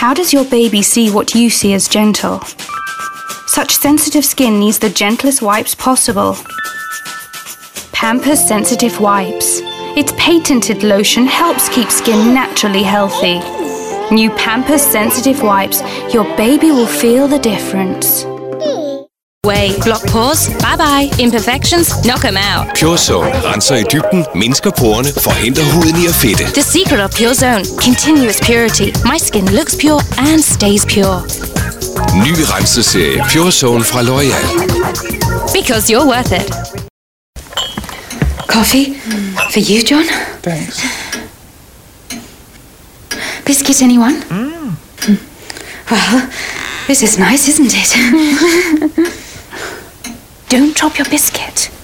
How does your baby see what you see as gentle? Such sensitive skin needs the gentlest wipes possible. Pampers Sensitive Wipes. Its patented lotion helps keep skin naturally healthy. New Pampers Sensitive Wipes. Your baby will feel the difference. Way, block pores, bye-bye. Imperfections, knock them out. PureZone renser i dybden, mindsker porerne, forhindrer huden i at fedte. The secret of PureZone, continuous purity. My skin looks pure and stays pure. Ny renseserie PureZone fra L'Oreal. Because you're worth it. Coffee? For you, John? Thanks. Biscuit, anyone? Well, this is nice, isn't it? Don't drop your biscuit.